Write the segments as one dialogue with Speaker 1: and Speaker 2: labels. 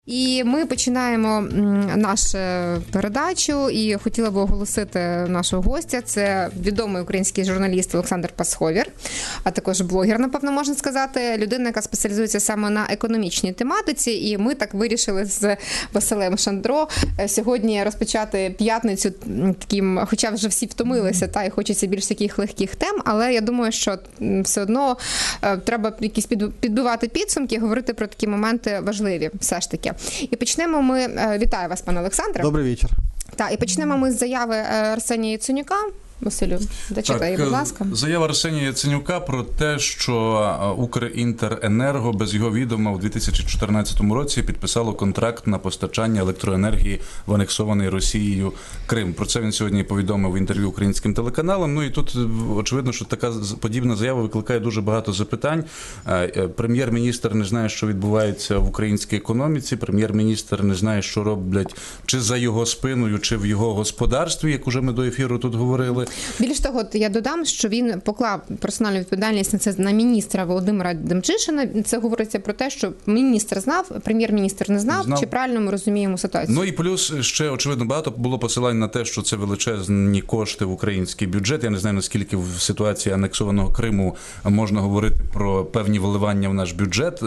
Speaker 1: І ми починаємо нашу передачу, і хотіла б оголосити нашого гостя. Це відомий український журналіст Олександр Пасховір, а також блогер, напевно, можна сказати, людина, яка спеціалізується саме на економічній тематиці. І ми так вирішили з Василем Шандро сьогодні розпочати п'ятницю таким, хоча вже всі втомилися, та і хочеться більш таких легких тем, але я думаю, що все одно треба якісь підбивати підсумки, говорити про такі моменти важливі все ж таки. І почнемо ми, вітаю вас, пане Олександре.
Speaker 2: Добрий вечір.
Speaker 1: Так, і почнемо ми з заяви Арсенія Яценюка. Василю, дочитай, будь ласка.
Speaker 3: Заява Арсенія Яценюка про те, що Укрінтеренерго без його відома у 2014 році підписало контракт на постачання електроенергії в анексований Росією Крим. Про це він сьогодні повідомив в інтерв'ю українським телеканалам. Ну і тут очевидно, що така подібна заява викликає дуже багато запитань. Прем'єр-міністр не знає, що відбувається в українській економіці. Прем'єр-міністр не знає, що роблять чи за його спиною, чи в його господарстві, як уже ми до ефіру тут говорили.
Speaker 1: Більш того, я додам, що він поклав персональну відповідальність на це на міністра Володимира Демчишина. Це говориться про те, що міністр знав, прем'єр-міністр не знав. Чи правильно ми розуміємо ситуацію?
Speaker 3: Ну і плюс ще, очевидно, багато було посилань на те, що це величезні кошти в український бюджет. Я не знаю, наскільки в ситуації анексованого Криму можна говорити про певні вливання в наш бюджет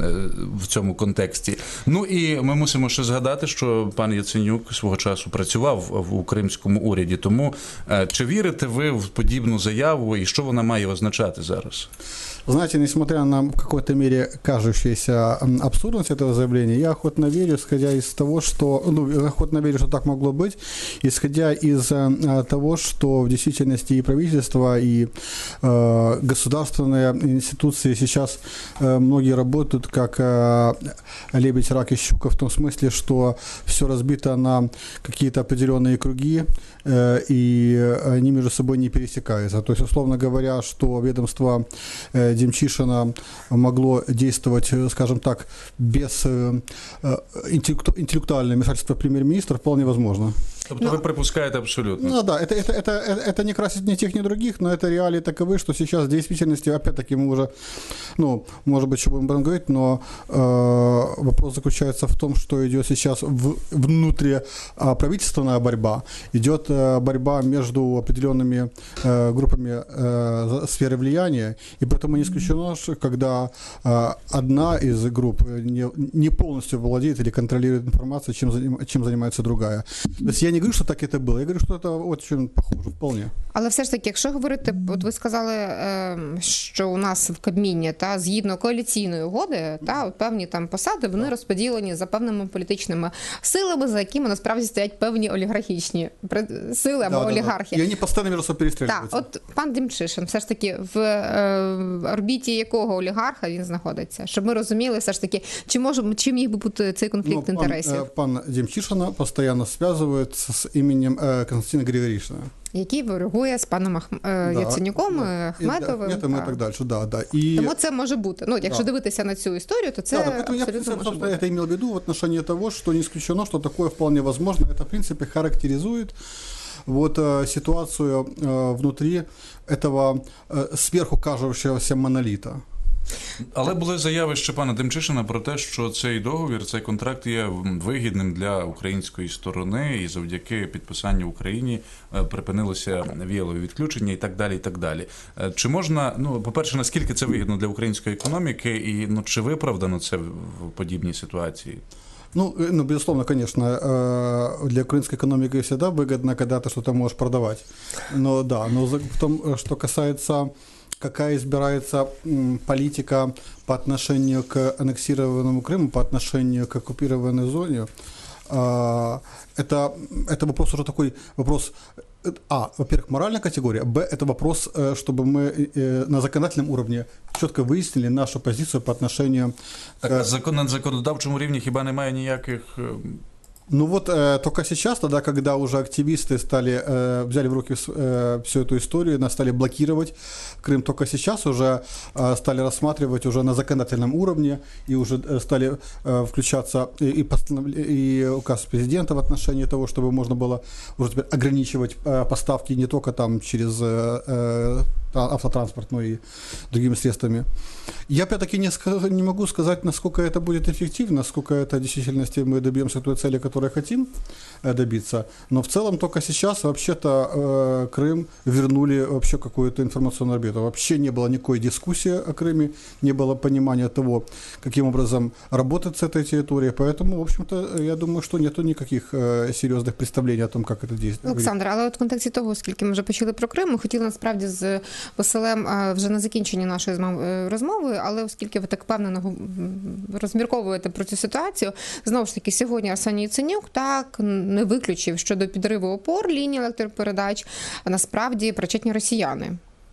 Speaker 3: в цьому контексті. Ну і ми мусимо ще згадати, що пан Яценюк свого часу працював у кримському уряді. Тому чи вірите ви в подібну заяву і що вона має означати зараз?
Speaker 2: Знаете, несмотря на в какой-то мере кажущуюся абсурдность этого заявления, я охотно верю, исходя из того, что, охотно верю, что так могло быть, исходя из того, что в действительности и правительство, и государственные институции сейчас многие работают как лебедь, рак и щука, в том смысле, что все разбито на какие-то определенные круги, и они между собой не пересекаются. То есть, условно говоря, что ведомство Демчишина могло действовать, скажем так, без интеллектуального вмешательства премьер-министра, вполне возможно.
Speaker 3: Тобто ви припускаєте абсолютно?
Speaker 2: Ну да, это не красит ни тех, ни других, но это реалии таковы, что сейчас в действительности, опять-таки, мы уже, может быть, еще будем об этом говорить, но вопрос заключается в том, что идет сейчас внутриправительственная борьба, идет борьба между определенными группами сферы влияния, и поэтому не исключено, что когда одна из групп не полностью владеет или контролирует информацию, чем занимается другая. То есть я не говорю, що так це було. Я говорю, що це дуже похоже, вполне.
Speaker 1: Але все ж таки, якщо говорити, от ви сказали, що у нас в Кабміні, згідно коаліційної угоди, певні там посади, вони розподілені за певними політичними силами, за якими насправді стоять певні олігархічні сили або олігархи.
Speaker 2: І вони постійно між собою перестрілюються.
Speaker 1: Так, от пан Демчишин, все ж таки, в орбіті якого олігарха він знаходиться? Щоб ми розуміли, все ж таки, чи міг би бути цей конфлікт інтересів?
Speaker 2: Пан Демчишина постійно зв'язують з іменем Константина Григорішина.
Speaker 1: Який ворогує з паном Яценюком, Ахметовим.
Speaker 2: І так далі, да.
Speaker 1: Тому це може бути. Якщо дивитися на цю історію, то це абсолютно може бути.
Speaker 2: Я имел в виду в отношении того, что не исключено, что такое вполне возможно. Это, в принципе, характеризует ситуацию внутри этого сверху кажущегося монолита.
Speaker 3: Але були заяви ще пана Демчишина про те, що цей договір, цей контракт є вигідним для української сторони і завдяки підписанню в Україні припинилося віялові відключення і так далі, і так далі. Чи можна, по-перше, наскільки це вигідно для української економіки і чи виправдано це в подібній ситуації?
Speaker 2: Безусловно, конечно, для украинской экономики всегда выгодно, когда ты что-то можешь продавать. Но в том, что касается, какая избирается политика по отношению к аннексированному Крыму, по отношению к оккупированной зоне, это вопрос уже такой, вопрос, во-первых, моральная категория, это вопрос, чтобы мы на законодательном уровне четко выяснили нашу позицию по отношению...
Speaker 3: Так, на законодавчому рівні хіба немає ніяких...
Speaker 2: Только сейчас, тогда, когда уже активисты взяли в руки всю эту историю, стали блокировать Крым, только сейчас уже стали рассматривать уже на законодательном уровне и уже стали включаться и указ президента в отношении того, чтобы можно было уже теперь ограничивать поставки не только там через автотранспорт, но и другими средствами. Я опять-таки не могу сказать, насколько это будет эффективно, насколько это в действительности мы добьемся той цели, которой хотим добиться. Но в целом только сейчас вообще-то Крым вернули вообще какую-то информационную орбиту. Вообще не было никакой дискуссии о Крыме, не было понимания того, каким образом работать с этой территорией. Поэтому, в общем-то, я думаю, что нету никаких серйозних представлений о том, як це діє.
Speaker 1: Олександр, але от в контексті того, оскільки ми вже почали про Крим, ми хотіли насправді з Василем вже на закінченні нашої розмови, але оскільки ви так впевнено розмірковуєте про цю ситуацію, знову ж таки, сьогодні Арсеній Яценюк так не виключив щодо підриву опор лінії електропередач, а насправді причетні росіяни.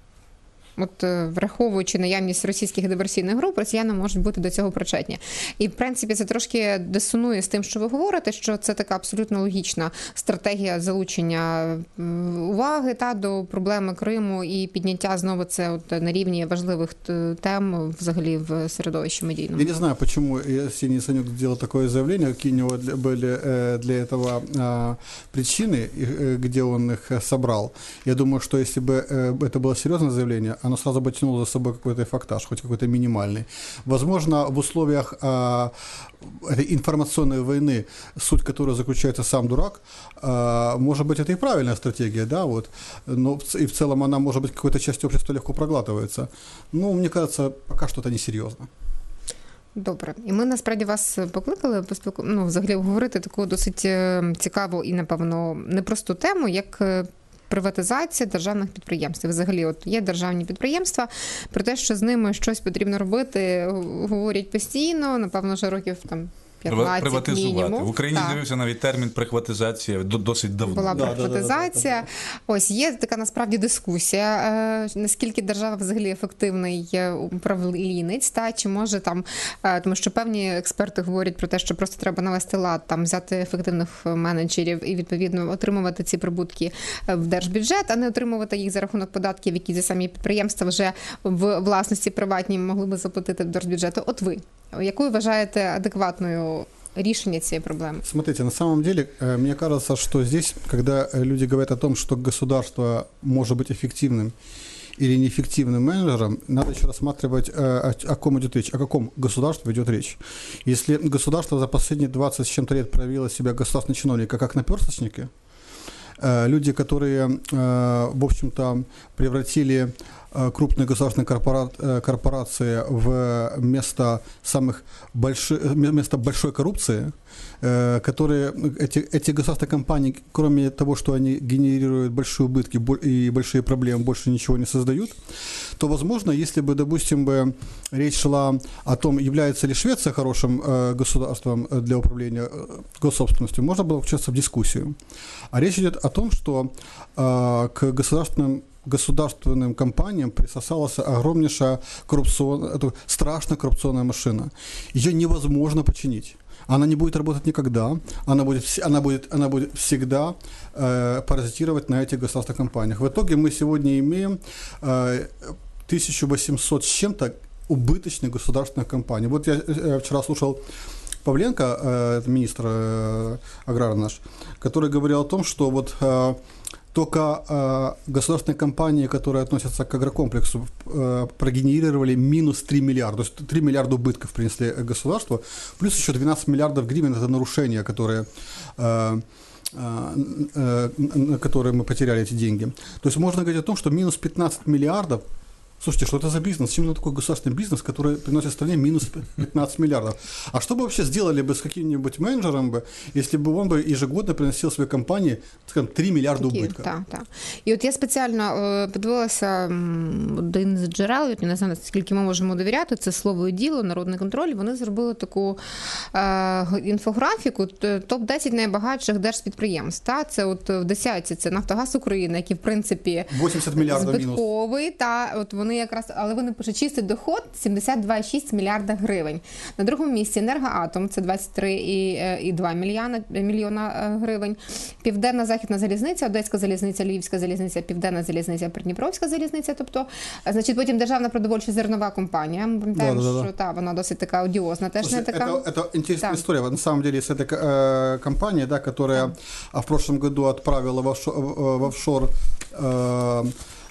Speaker 1: От враховуючи наявність російських диверсійних груп, росіяни можуть бути до цього причетні. І, в принципі, це трошки дисонує з тим, що ви говорите, що це така абсолютно логічна стратегія залучення уваги до проблеми Криму і підняття знову це от на рівні важливих тем взагалі в середовищі медійному.
Speaker 2: Я не знаю, почему Арсений Яценюк сделал такое заявление, какие у него были для этого причины, где он их собрал. Я думаю, что если бы это было серьезное заявление, оно сразу бы тянуло за собой какой-то фактаж, хоть какой-то минимальный. Возможно, в условиях этой информационной войны, суть которой заключается сам дурак, может быть, это и правильная стратегия, да, вот, но и в целом она, может быть, какой-то частью общества легко проглатывается. Ну, мне кажется, пока что это несерьезно.
Speaker 1: Добре. І ми, насправді, вас покликали взагалі говорити таку досить цікаву і, напевно, непросту тему, як приватизація державних підприємств. Взагалі, от є державні підприємства, про те, що з ними щось потрібно робити, говорять постійно, напевно, вже років 15
Speaker 3: приватизувати.
Speaker 1: мінімум.
Speaker 3: В Україні з'явився навіть термін прихватизація досить давно.
Speaker 1: Була прихватизація. Ось є така насправді дискусія, наскільки держава взагалі ефективний управлінець, чи може там, тому що певні експерти говорять про те, що просто треба навести лад, взяти ефективних менеджерів і відповідно отримувати ці прибутки в держбюджет, а не отримувати їх за рахунок податків, які ці самі підприємства вже в власності приватній могли би заплатити в держбюджету. От ви, якою вважаєте адекватною решение этой проблемы?
Speaker 2: Смотрите, на самом деле, мне кажется, что здесь, когда люди говорят о том, что государство может быть эффективным или неэффективным менеджером, надо еще рассматривать, о ком идет речь, о каком государстве идет речь. Если государство за последние 20 с чем-то лет проявило себя государственные чиновники как наперсточники, люди, которые, в общем-то, превратили крупные государственные корпорации вместо большой коррупции, которые эти государственные компании, кроме того, что они генерируют большие убытки и большие проблемы, больше ничего не создают, то, возможно, если бы, допустим, речь шла о том, является ли Швеция хорошим государством для управления госсобственностью, можно было включаться в дискуссию. А речь идет о том, что к государственным компаниям присосалась огромнейшая страшная коррупционная машина. Ее невозможно починить. Она не будет работать никогда, она будет всегда паразитировать на этих государственных компаниях. В итоге мы сегодня имеем 1800 с чем-то убыточных государственных компаний. Вот я вчера слушал Павленко, это министр аграра наш, который говорил о том, что вот только государственные компании, которые относятся к агрокомплексу, прогенерировали минус 3 миллиарда. То есть 3 миллиарда убытков принесли государству, плюс еще 12 миллиардов гривен – это нарушения, на которые мы потеряли эти деньги. То есть можно говорить о том, что минус 15 миллиардов. Слушайте, что это за бизнес? Чем такой государственный бизнес, который приносит стране минус 15 миллиардов? А что бы вообще сделали бы с каким-нибудь менеджером, если бы он ежегодно приносил своей компании, скажем, 3 мільярди убитків?
Speaker 1: Так. І от я спеціально подивилася один з джерел, я не знаю, наскільки ми можемо довіряти, це «Слово і діло», «Народний контроль». Вони зробили таку інфографіку, топ-10 найбагатших держпідприємств. Це от в десятці, це «Нафтогаз України», який, в принципі,
Speaker 2: 80 мільярдів
Speaker 1: збитковий, та от вони якраз, але вони пишуть чистий доход 72,6 мільярда гривень. На другому місці «Енергоатом», це 23,2 мільйона гривень. Південна Західна залізниця, Одеська залізниця, Львівська залізниця, Південна залізниця, Придніпровська залізниця, тобто, значить, потім Державна продовольча зернова компанія. Ми пам'ятаємо, що вона досить така одіозна, теж не така.
Speaker 2: Это интересная история. На самом деле, с этой компанией, которая в прошлом году отправила в офшор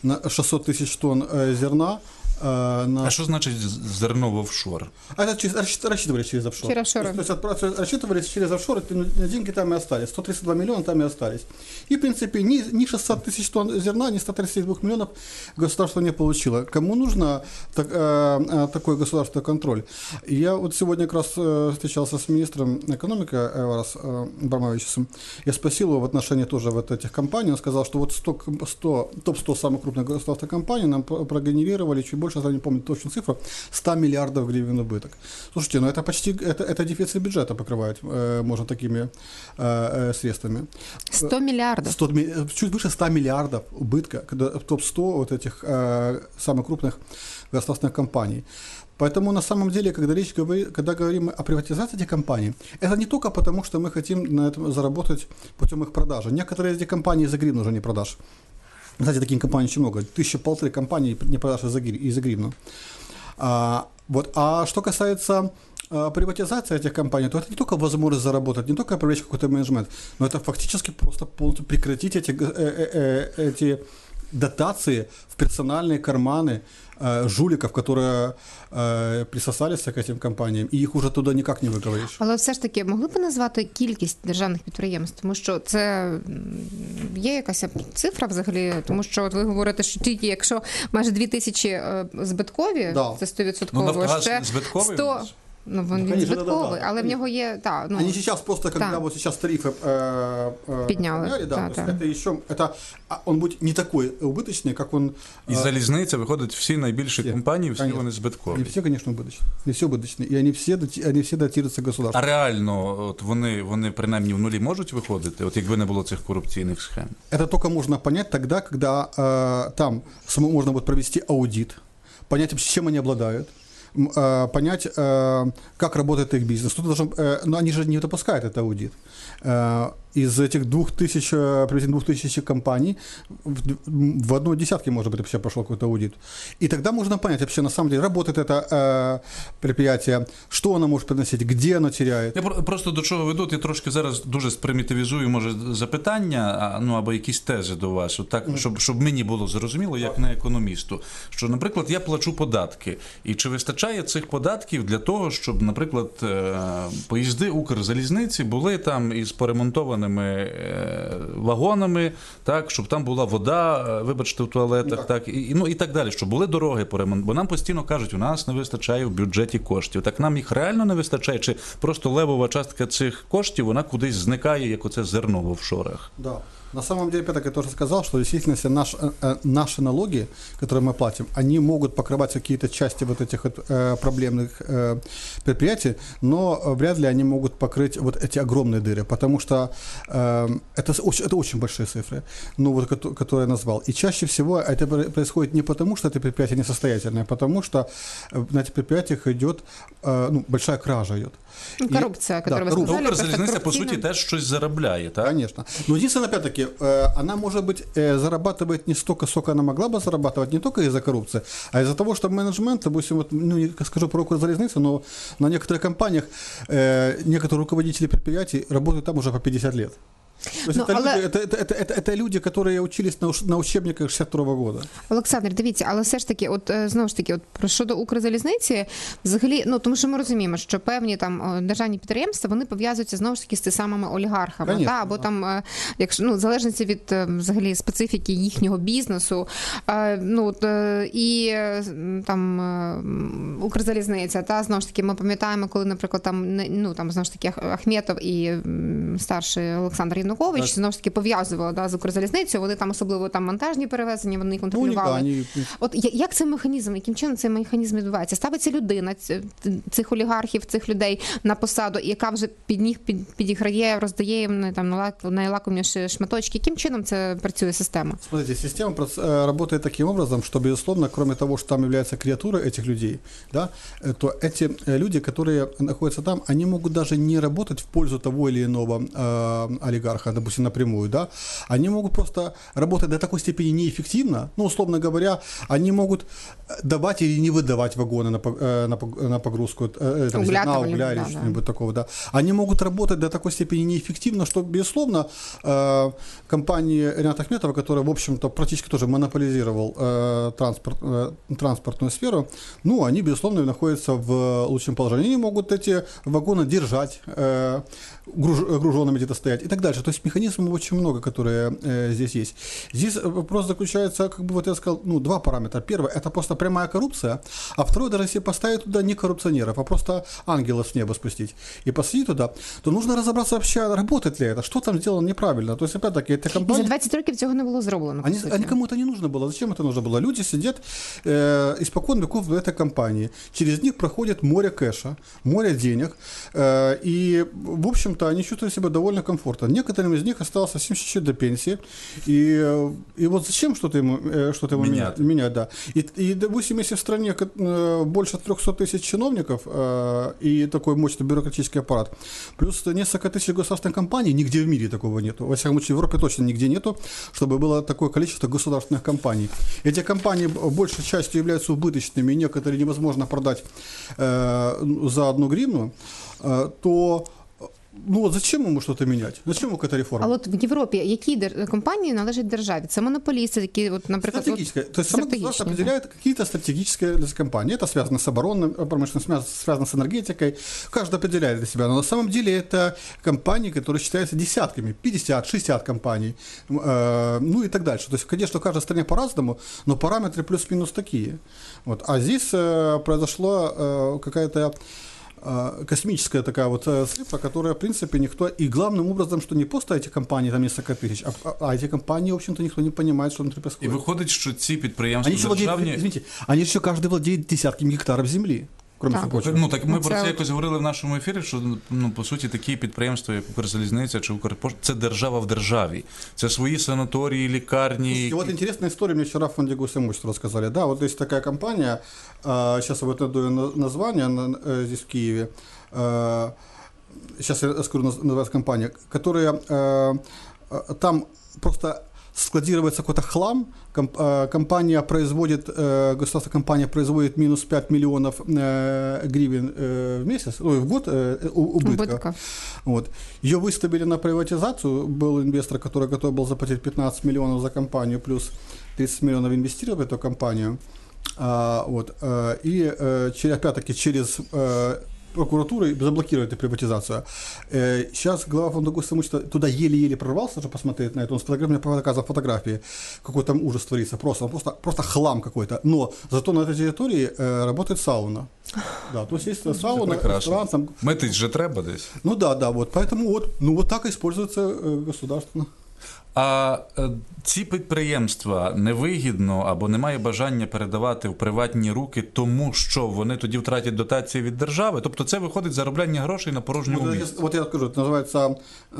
Speaker 2: на 600 тысяч тонн зерна.
Speaker 3: А что значит зерно в офшор?
Speaker 2: Это рассчитывали через офшор.
Speaker 1: Через офшоры.
Speaker 2: То есть рассчитывали через офшор, деньги там и остались. 132 миллиона там и остались. И, в принципе, ни 600 тысяч тонн зерна, ни 132 миллионов государство не получило. Кому нужно такой государственный контроль? Я вот сегодня как раз встречался с министром экономики Эварас Абрамовичем. Я спросил его в отношении тоже вот этих компаний. Он сказал, что вот топ-100 самых крупных государственных компаний нам прогенерировали чуть больше, я не помню точную цифру, 100 миллиардов гривен убыток. Слушайте, ну это почти, это дефицит бюджета покрывать можно такими средствами.
Speaker 1: 100 миллиардов?
Speaker 2: Чуть выше 100 миллиардов убытка, когда в топ-100 вот этих самых крупных государственных компаний. Поэтому на самом деле, когда говорим о приватизации этих компаний, это не только потому, что мы хотим на этом заработать путем их продажи. Некоторые из этих компаний за гривну уже не продаж. Кстати, таких компаний очень много. 1,5 компаний не продаж из-за гривну. А что касается приватизации этих компаний, то это не только возможность заработать, не только привлечь какой-то менеджмент, но это фактически просто полностью прекратить эти дотации в персональные карманы жуликів, які присосалися к этим компаніям, і їх уже туди ніяк не виковаєш.
Speaker 1: Але все ж таки, могли б назвати кількість державних підприємств? Тому що це є якась цифра взагалі? Тому що от ви говорите, що тільки якщо майже 2000 збиткові,
Speaker 2: да.
Speaker 1: Це 100%, ще
Speaker 3: збитковий
Speaker 1: 100... Ну, він збитковий, але в нього є... Да, ну,
Speaker 2: Они сейчас просто, когда вот сейчас тарифы
Speaker 1: подняли,
Speaker 2: да, то есть это еще, он будет не такой убыточный, как он...
Speaker 3: І залізниця, виходить, всі найбільші компанії, всі вони збиткові.
Speaker 2: Не всі, звісно, убыточні. Не всі убыточні. І вони всі датуються государством.
Speaker 3: А реально, от вони принаймні в нулі можуть виходити, от якби не було цих корупційних схем?
Speaker 2: Это только можно понять тогда, когда там можно будет провести аудит, понять, чем они обладают, понять, как работает их бизнес. Но они же не допускают этот аудит. Из этих 2000, приблизительно 2000 компаний в одной десятке, может быть, вообще прошел какой-то аудит. И тогда можно понять, вообще на самом деле, работает это предприятие, что оно может приносить, где оно теряет.
Speaker 3: Я просто до чого веду, я трошки зараз дуже спримітивізую, може, запитання, ну, або якісь тези до вас, так, щоб мені було зрозуміло, як не економісту, що, наприклад, я плачу податки, і чи вистачає цих податків для того, щоб, наприклад, поїзди Укрзалізниці були там із поремонтованими вагонами, так, щоб там була вода, вибачте, в туалетах, так, і так далі, щоб були дороги поремонтовані. Бо нам постійно кажуть, у нас не вистачає в бюджеті коштів. Так нам їх реально не вистачає? Чи просто левова частка цих коштів, вона кудись зникає, як оце зерно в офшорах?
Speaker 2: Да. На самом деле, Петр, я тоже сказал, что действительно наши налоги, которые мы платим, они могут покрывать какие-то части вот этих вот, проблемных предприятий, но вряд ли они могут покрыть вот эти огромные дыры, потому что это очень большие цифры, ну, вот, которые я назвал. И чаще всего это происходит не потому, что это предприятие несостоятельное, а потому что на этих предприятиях идет, большая кража идет.
Speaker 1: Коррупция, которую вы сказали.
Speaker 3: Укрзалізниця, по суті, теж щось заробляє, так?
Speaker 2: Конечно. Но единственное, опять-таки, она, может быть, зарабатывает не столько, сколько она могла бы зарабатывать, не только из-за коррупции, а из-за того, что менеджмент, допустим, вот, не скажу про Укрзалізницю, но на некоторых компаниях некоторые руководители предприятий работают там уже по 50 лет. То есть это люди, которые учились на учебниках 62-го года.
Speaker 1: Олександр, дивіться, але все ж таки, от знову ж таки, от щодо Укрзалізниці, взагалі, ну, тому що ми розуміємо, що певні там державні підприємства, вони пов'язуються знову ж таки з тими самими олігархами,
Speaker 2: Конечно,
Speaker 1: або там, якщо, ну, в залежності від взагалі специфіки їхнього бізнесу, і там Укрзалізниця, та знову ж таки, ми пам'ятаємо, коли, наприклад, там знову ж таки Ахметов і старший Олександр Янукович знову ж таки пов'язували з Укрзалізницею, вони там особливо там монтажні перевезення, вони контролювали. От як цей механізм, яким чином цей механізм відбувається? Ставиться людина цих олігархів, цих людей на посаду, яка вже під них підіграє, роздає їм там найлакоміші шматочки. Яким чином це працює система?
Speaker 2: Смотрите, система работает таким образом, что, безусловно, кроме того, что там являются креатуры этих людей, да, то эти люди, которые находятся там, они могут даже не работать в пользу того или иного олигарха, допустим, напрямую, да, они могут просто работать до такой степени неэффективно, ну, условно говоря, они могут давать или не выдавать вагоны на погрузку зерна, угля или что-нибудь такого, да. Они могут работать до такой степени неэффективно, что, безусловно, компания Рената Ахметова, которая, в общем-то, практически тоже монополизировал транспортную сферу, ну, они, безусловно, находятся в лучшем положении. Они могут эти вагоны держать, груженными где-то стоять и так дальше. То есть механизмов очень много, которые здесь есть. Здесь вопрос заключается, как бы вот я сказал, ну, два параметра. Первый – это просто прямая коррупция, а второй, даже если поставить туда не коррупционеров, а просто ангелов с неба спустить и посадить туда, то нужно разобраться вообще, работает ли это, что там сделано неправильно. То есть, опять-таки, эта компания...
Speaker 1: І за 20 років цього не було зроблено.
Speaker 2: Они кому это не нужно было. Зачем это нужно было? Люди сидят испокон веков в этой компании. Через них проходит море кэша, море денег. И, в общем-то, они чувствуют себя довольно комфортно. Некоторым из них осталось совсем чуть-чуть до пенсии. И вот зачем что-то ему менять? Да. И, допустим, если в стране больше 300 тысяч чиновников и такой мощный бюрократический аппарат, плюс несколько тысяч государственных компаний, нигде в мире такого нету. Во всяком случае, в Европе точно нигде нету, чтобы было такое количество государственных компаний. Эти компании большей частью являются убыточными, и некоторые невозможно продать за 1 гривну, то ну вот зачем ему что-то менять? Зачем ему какая-то реформа?
Speaker 1: А от в Європі які компанії належать державі? Це монополісти, такі, от, наприклад...
Speaker 2: Стратегическое. То есть само государство определяет какие-то стратегические компании. Это связано с оборонной промышленностью, связано с энергетикой. Каждый определяет для себя. Но на самом деле это компании, которые считаются десятками, 50, 60 компаний, ну и так дальше. То есть, конечно, в каждой стране по-разному, но параметры плюс-минус такие. Вот. А здесь произошла какая-то космическая такая вот цифра, которая, в принципе, никто... И главным образом, что не просто эти компании, там несколько тысяч, а эти компании, в общем-то, никто не понимает, что внутри происходит.
Speaker 3: И выходит, что ці підприємства державні...
Speaker 2: Извините, они еще каждый владеет десятками гектаров земли.
Speaker 3: Ну, так ми про це якось говорили в нашому ефірі, що, ну, по суті, такі підприємства, як Укрзалізниця чи Укрпошта, це держава в державі. Це свої санаторії, лікарні.
Speaker 2: И вот интересная история, мне вчера в фонде госимущества рассказали. Да, вот есть такая компания, сейчас я вот найду название здесь в Киеве, сейчас я скажу, называется компания, которая там просто... складируется какой-то хлам, компания производит, государственная компания производит минус 5 миллионов гривен в месяц, в год убытка. Вот. Ее выставили на приватизацию, был инвестор, который готов был заплатить 15 миллионов за компанию, плюс 30 миллионов инвестировал в эту компанию. Вот. И опять-таки через прокуратурой заблокировать эту приватизацию. Сейчас глава фонда госимущества туда еле-еле прорвался, чтобы посмотреть на это. Он показывал фотографии, какой там ужас творится. Просто хлам какой-то. Но зато на этой территории работает сауна. Да, то есть есть сауна, ресторан. Там...
Speaker 3: Митить же треба десь.
Speaker 2: Ну да, вот. Поэтому вот так используется государственно.
Speaker 3: А ці підприємства невигідно або немає бажання передавати в приватні руки, тому що вони тоді втратять дотації від держави? Тобто це виходить заробляння грошей на порожньому місці.
Speaker 2: Вот я скажу, это называется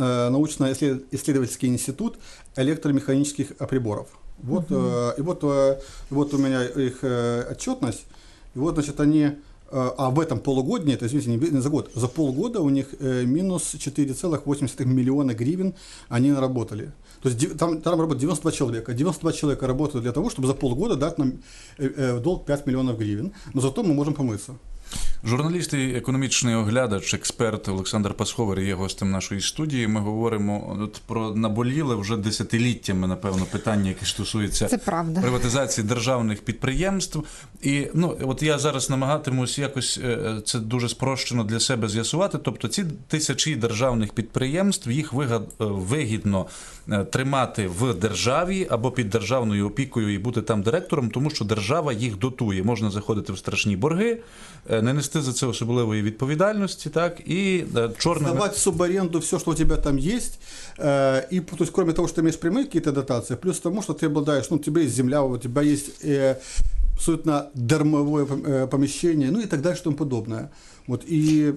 Speaker 2: научно-исследовательский институт электромеханических приборов. Вот, и вот у меня их отчетность, и вот, значит, они... А в этом полугодии, это, извините, не за год, за полгода у них минус 4,8 миллиона гривен они наработали. То есть там работает 92 человека. 92 человека работают для того, чтобы за полгода дать нам в долг 5 миллионов гривен. Но зато мы можем помыться.
Speaker 3: Журналіст і економічний оглядач, експерт Олександр Пасховер є гостем нашої студії. Ми говоримо про наболіле вже десятиліттями, напевно, питання, які стосуються приватизації державних підприємств. І от я зараз намагатимусь якось це дуже спрощено для себе з'ясувати. Тобто ці тисячі державних підприємств, їх вигідно тримати в державі або під державною опікою і бути там директором, тому що держава їх дотує. Можна заходити в страшні борги, не нести за це особливої відповідальності, так, и черными...
Speaker 2: Сдавать в субаренду все, что у тебя там есть, и, то есть, кроме того, что ты имеешь прямые какие-то дотации, плюс тому, что ты обладаешь, у тебя есть земля, у тебя есть абсолютно дармовое помещение, ну и так далее, и тому подобное. Вот, и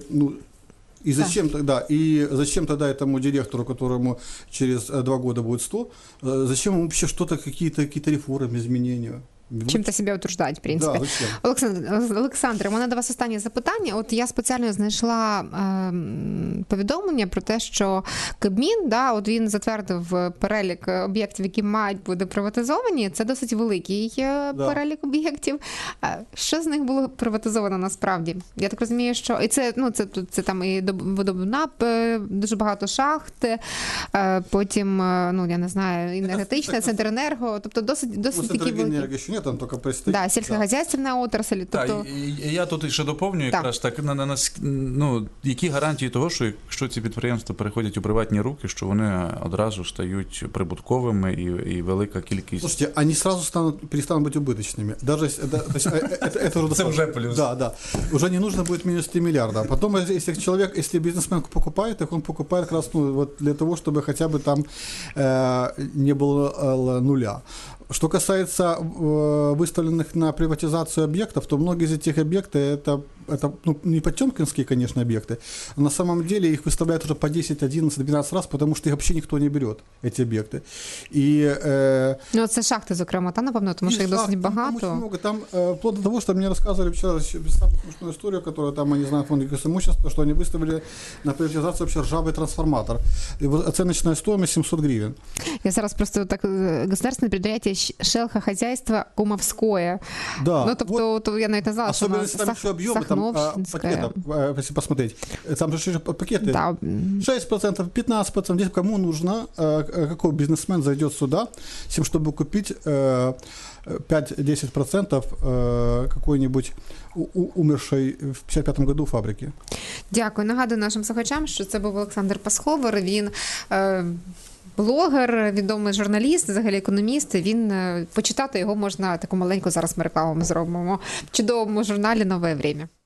Speaker 2: зачем тогда этому директору, которому через 2 года будет 100, зачем ему вообще что-то, какие-то реформы, изменения?
Speaker 1: Чим-то себе утруждать, в принципі.
Speaker 2: Да, зачем?
Speaker 1: Олександре, у мене до вас останнє запитання. От я спеціально знайшла повідомлення про те, що Кабмін, от він затвердив перелік об'єктів, які мають бути приватизовані. Це досить великий перелік об'єктів. Що з них було приватизовано насправді? Я так розумію, що і це там і водобувна, дуже багато шахт, потім, я не знаю, енергетична, Центренерго, тобто досить такі великі.
Speaker 2: Нет, там только предстоит.
Speaker 1: Да, сельскохозяйственная отрасль.
Speaker 3: Так, я тут ще доповню якраз так, які гарантії того, що якщо ці підприємства переходять у приватні руки, що вони одразу стають прибутковими і велика кількість...
Speaker 2: Слушайте, они сразу перестанут быть убыточными. Даже это уже...
Speaker 3: Это уже плюс.
Speaker 2: Да. Уже не нужно будет минус 3 миллиарда. Потом, если бизнесмен покупает, так он покупает как раз для того, чтобы хотя бы там не было нуля. Что касается выставленных на приватизацию объектов, то многие из этих объектов это не потёмкинские, конечно, объекты. На самом деле их выставляют уже по 10, 11, 12 раз, потому что их вообще никто не берет, эти объекты.
Speaker 1: Це шахти, зокрема, напевно, тому що їх досить багато.
Speaker 2: Там очень много. Там, вплоть до того, что мне рассказывали вчера самую смешную историю, которую там, они знают, фонд имущества, что они выставили на приватизацию вообще ржавый трансформатор. И оценочная стоимость 700 гривен.
Speaker 1: Я зараз просто так, государственное предприятие шелкохозяйство Кумовское.
Speaker 2: Да.
Speaker 1: Тобто, я навіть не знала, що
Speaker 2: особенно там еще объемы, там пакетов, если посмотреть, там же пакеты 6%, 15%, здесь кому нужно, какой бизнесмен зайдет сюда, с тем, чтобы купить 5-10% какой-нибудь умершей в 55-му году фабрики.
Speaker 1: Дякую. Нагадую нашим слухачам, що це був Олександр Пасховер. Він блогер, відомий журналіст, взагалі економіст. Він, почитати його можна, таку маленьку зараз ми рекламу зробимо, в чудовому журналі «Нове время».